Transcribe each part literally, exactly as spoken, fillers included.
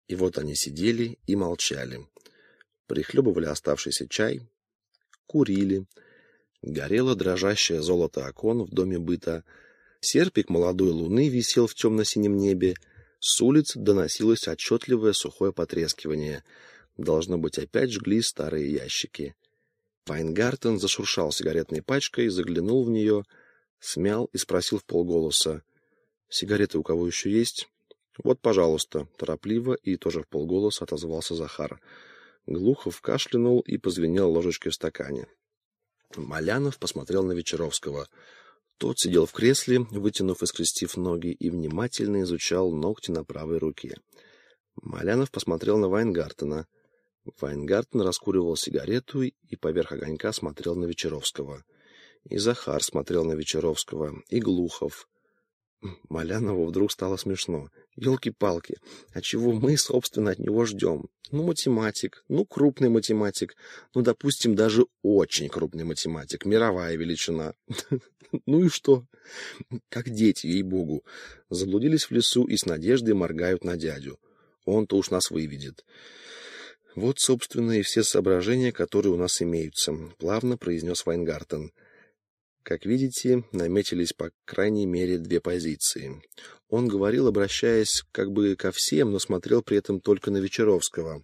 И вот они сидели и молчали, прихлебывали оставшийся чай, курили. Горело дрожащее золото окон в доме быта. Серпик молодой луны висел в темно-синем небе. С улиц доносилось отчетливое сухое потрескивание. Должно быть, опять жгли старые ящики. Вайнгартен зашуршал сигаретной пачкой, заглянул в нее, смял и спросил вполголоса: «Сигареты у кого еще есть?» «Вот, пожалуйста», — торопливо и тоже вполголоса отозвался Захар. Глухов кашлянул и позвенел ложечкой в стакане. Малянов посмотрел на Вечеровского. Тот сидел в кресле, вытянув и скрестив ноги, и внимательно изучал ногти на правой руке. Малянов посмотрел на Вайнгартена. Вайнгартен раскуривал сигарету и поверх огонька смотрел на Вечеровского. И Захар смотрел на Вечеровского, и Глухов. Малянову вдруг стало смешно. Ёлки-палки, а чего мы, собственно, от него ждем? Ну, математик, ну, крупный математик, ну, допустим, даже очень крупный математик, мировая величина. Ну и что? Как дети, ей-богу, заблудились в лесу и с надеждой моргают на дядю. Он-то уж нас выведет. Вот, собственно, и все соображения, которые у нас имеются, плавно произнес Вайнгартен. Как видите, наметились по крайней мере две позиции. Он говорил, обращаясь как бы ко всем, но смотрел при этом только на Вечеровского.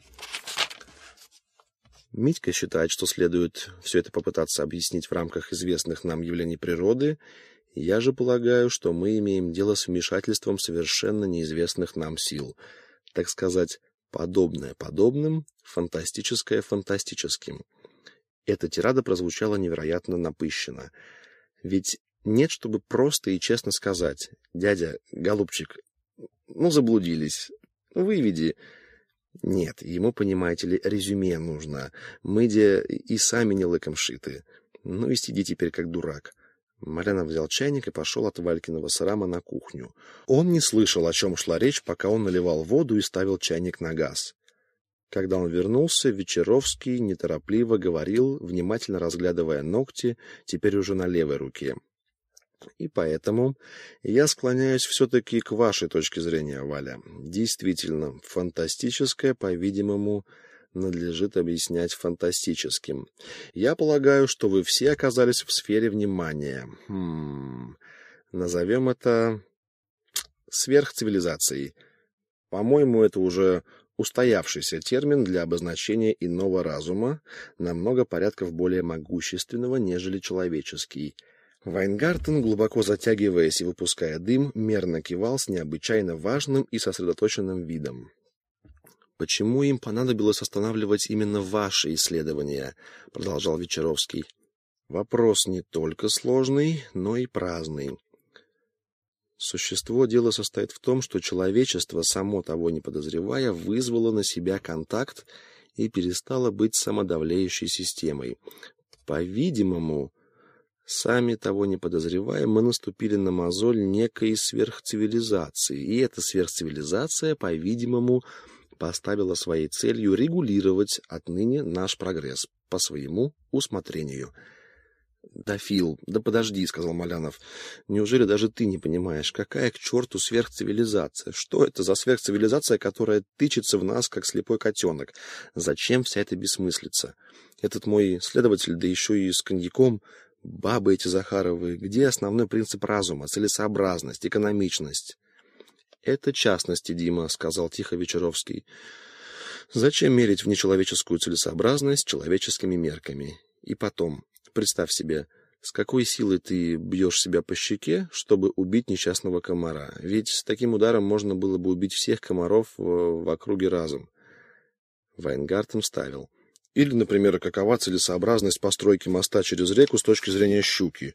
Митька считает, что следует все это попытаться объяснить в рамках известных нам явлений природы. Я же полагаю, что мы имеем дело с вмешательством совершенно неизвестных нам сил. Так сказать, подобное подобным, фантастическое фантастическим. Эта тирада прозвучала невероятно напыщенно. Ведь нет, чтобы просто и честно сказать: «Дядя, голубчик, ну заблудились, выведи». Нет, ему, понимаете ли, резюме нужно. Мы де и сами не лыком шиты. Ну и сиди теперь как дурак. Малянов взял чайник и пошел от Валькиного срама на кухню. Он не слышал, о чем шла речь, пока он наливал воду и ставил чайник на газ. Когда он вернулся, Вечеровский неторопливо говорил, внимательно разглядывая ногти, теперь уже на левой руке. И поэтому я склоняюсь все-таки к вашей точке зрения, Валя. Действительно, фантастическое, по-видимому, надлежит объяснять фантастическим. Я полагаю, что вы все оказались в сфере внимания. Хм... Назовем это сверхцивилизацией. По-моему, это уже устоявшийся термин для обозначения иного разума, на много порядков более могущественного, нежели человеческий. Вайнгартен, глубоко затягиваясь и выпуская дым, мерно кивал с необычайно важным и сосредоточенным видом. «Почему им понадобилось останавливать именно ваши исследования?» — продолжал Вечеровский. «Вопрос не только сложный, но и праздный. Существо дела состоит в том, что человечество, само того не подозревая, вызвало на себя контакт и перестало быть самодавлеющей системой. По-видимому, сами того не подозревая, мы наступили на мозоль некой сверхцивилизации, и эта сверхцивилизация, по-видимому, поставила своей целью регулировать отныне наш прогресс по своему усмотрению». «Да, Фил, да подожди», — сказал Малянов. «Неужели даже ты не понимаешь, какая к черту сверхцивилизация? Что это за сверхцивилизация, которая тычется в нас, как слепой котенок? Зачем вся эта бессмыслица? Этот мой следователь, да еще и с коньяком, бабы эти Захаровы, где основной принцип разума, целесообразность, экономичность?» «Это частности, Дима», — сказал тихо Вечеровский. «Зачем мерить в нечеловеческую целесообразность человеческими мерками? И потом, представь себе, с какой силой ты бьешь себя по щеке, чтобы убить несчастного комара. Ведь с таким ударом можно было бы убить всех комаров в, в округе разом». Вайнгартен вставил: «Или, например, какова целесообразность постройки моста через реку с точки зрения щуки?»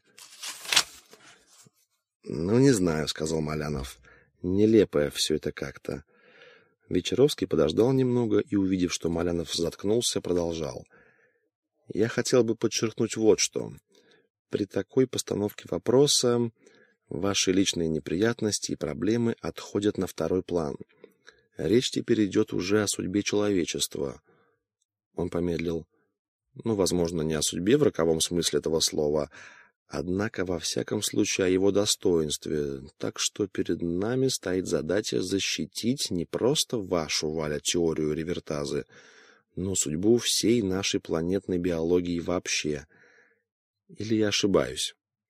«Ну, не знаю», — сказал Малянов. «Нелепое все это как-то». Вечеровский подождал немного и, увидев, что Малянов заткнулся, продолжал: «Я хотел бы подчеркнуть вот что. При такой постановке вопроса ваши личные неприятности и проблемы отходят на второй план. Речь теперь идет уже о судьбе человечества». Он помедлил. «Ну, возможно, не о судьбе в роковом смысле этого слова, однако во всяком случае о его достоинстве, так что перед нами стоит задача защитить не просто вашу, Валя, теорию Ревертазы, но судьбу всей нашей планетной биологии вообще. Или я ошибаюсь?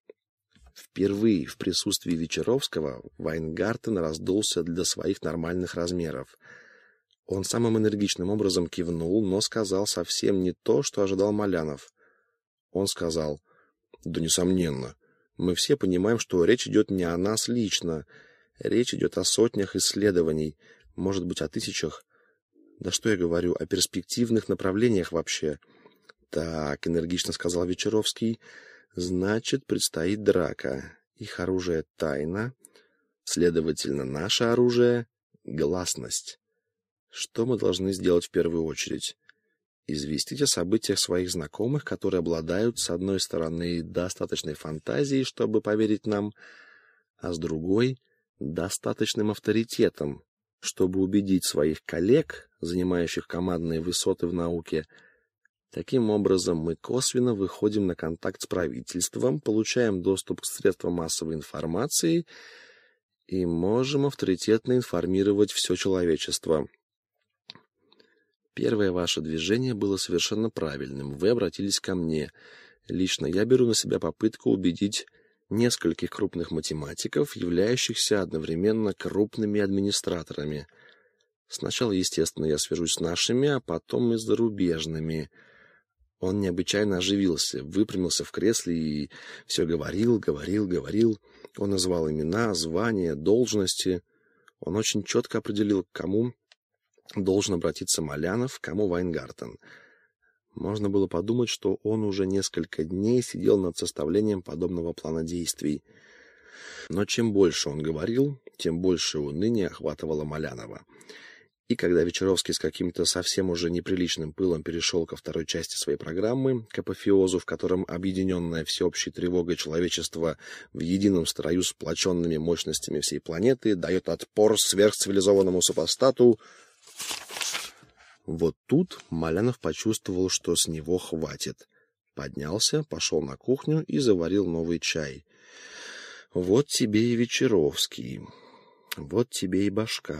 Впервые в присутствии Вечеровского Вайнгартен раздулся до своих нормальных размеров. Он самым энергичным образом кивнул, но сказал совсем не то, что ожидал Малянов. Он сказал: «Да, несомненно, мы все понимаем, что речь идет не о нас лично. Речь идет о сотнях исследований, может быть, о тысячах. Да что я говорю, о перспективных направлениях вообще». «Так», — энергично сказал Вечеровский, — «значит, предстоит драка. Их оружие — тайна. Следовательно, наше оружие — гласность. Что мы должны сделать в первую очередь? Известить о событиях своих знакомых, которые обладают, с одной стороны, достаточной фантазией, чтобы поверить нам, а с другой — достаточным авторитетом, чтобы убедить своих коллег, занимающих командные высоты в науке. Таким образом, мы косвенно выходим на контакт с правительством, получаем доступ к средствам массовой информации и можем авторитетно информировать все человечество. Первое ваше движение было совершенно правильным. Вы обратились ко мне. Лично я беру на себя попытку убедить нескольких крупных математиков, являющихся одновременно крупными администраторами. Сначала, естественно, я свяжусь с нашими, а потом и с зарубежными». Он необычайно оживился, выпрямился в кресле и все говорил, говорил, говорил. Он назвал имена, звания, должности. Он очень четко определил, к кому должен обратиться Малянов, к кому Вайнгартен. Можно было подумать, что он уже несколько дней сидел над составлением подобного плана действий. Но чем больше он говорил, тем больше уныния охватывало Малянова. И когда Вечеровский с каким-то совсем уже неприличным пылом перешел ко второй части своей программы, к апофеозу, в котором объединенное всеобщей тревогой человечество в едином строю с сплоченными мощностями всей планеты дает отпор сверхцивилизованному супостату, вот тут Малянов почувствовал, что с него хватит. Поднялся, пошел на кухню и заварил новый чай. Вот тебе и Вечеровский, вот тебе и башка.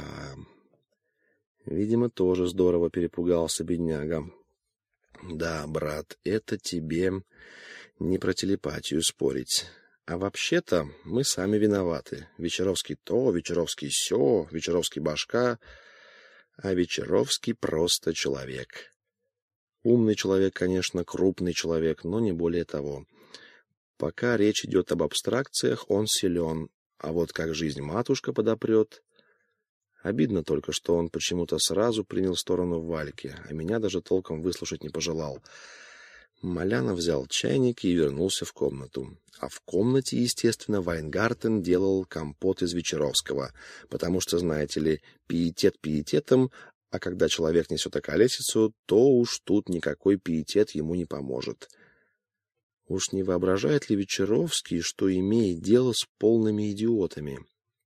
Видимо, тоже здорово перепугался бедняга. Да, брат, это тебе не про телепатию спорить. А вообще-то мы сами виноваты. Вечеровский то, Вечеровский сё, Вечеровский башка, а Вечеровский просто человек. Умный человек, конечно, крупный человек, но не более того. Пока речь идет об абстракциях, он силен, а вот как жизнь-матушка подопрет... Обидно только, что он почему-то сразу принял сторону Вальки, а меня даже толком выслушать не пожелал. Малянов взял чайник и вернулся в комнату. А в комнате, естественно, Вайнгартен делал компот из Вечеровского, потому что, знаете ли, пиетет пиететом, а когда человек несет околесицу, то уж тут никакой пиетет ему не поможет. Уж не воображает ли Вечеровский, что имеет дело с полными идиотами?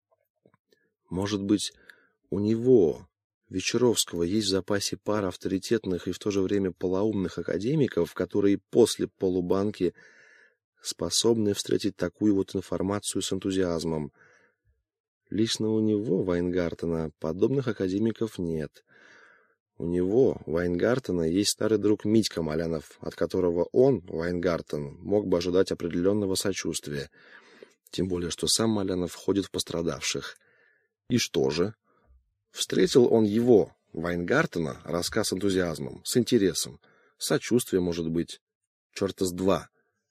Может быть, у него, Вечеровского, есть в запасе пара авторитетных и в то же время полоумных академиков, которые после полубанки способны встретить такую вот информацию с энтузиазмом. Лично у него, Вайнгартена, подобных академиков нет. У него, Вайнгартена, есть старый друг Митька Малянов, от которого он, Вайнгартен, мог бы ожидать определенного сочувствия. Тем более, что сам Малянов входит в пострадавших. И что же? Встретил он его, Вайнгартена, рассказ с энтузиазмом, с интересом, сочувствием, может быть, черта с два.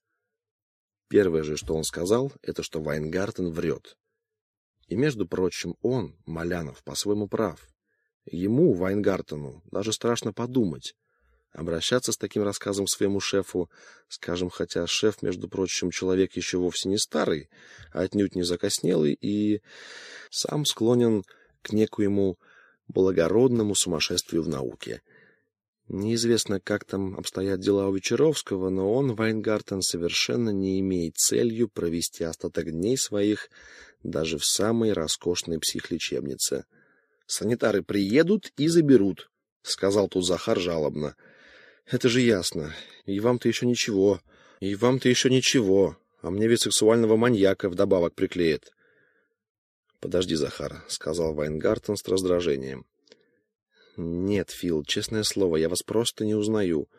Первое же, что он сказал, это что Вайнгартен врет. И, между прочим, он, Малянов, по-своему прав. Ему, Вайнгартену, даже страшно подумать. Обращаться с таким рассказом к своему шефу, скажем, хотя шеф, между прочим, человек еще вовсе не старый, а отнюдь не закоснелый и сам склонен к некоему благородному сумасшествию в науке. Неизвестно, как там обстоят дела у Вечеровского, но он, Вайнгартен, совершенно не имеет целью провести остаток дней своих даже в самой роскошной психлечебнице. «Санитары приедут и заберут», — сказал тут Захар жалобно. «Это же ясно. И вам-то еще ничего. И вам-то еще ничего. А мне ведь сексуального маньяка вдобавок приклеят. «Подожди, Захар», — сказал Вайнгартен с раздражением. «Нет, Фил, честное слово, я вас просто не узнаю.